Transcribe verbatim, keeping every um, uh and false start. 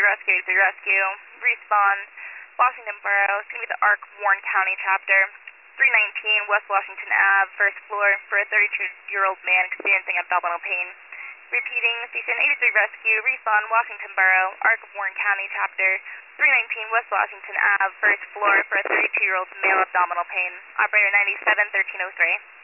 Rescue, eighty-three Rescue. Respawn, Washington Borough. It's going to be the Arc Warren County chapter. three nineteen West Washington Avenue, first floor, for a thirty-two-year-old man experiencing abdominal pain. Repeating, Station eighty-three Rescue, Respawn, Washington Borough, Arc of Warren County chapter. three nineteen West Washington Avenue, first floor, for a thirty-two-year-old male abdominal pain. Operator ninety-seven thirteen oh three.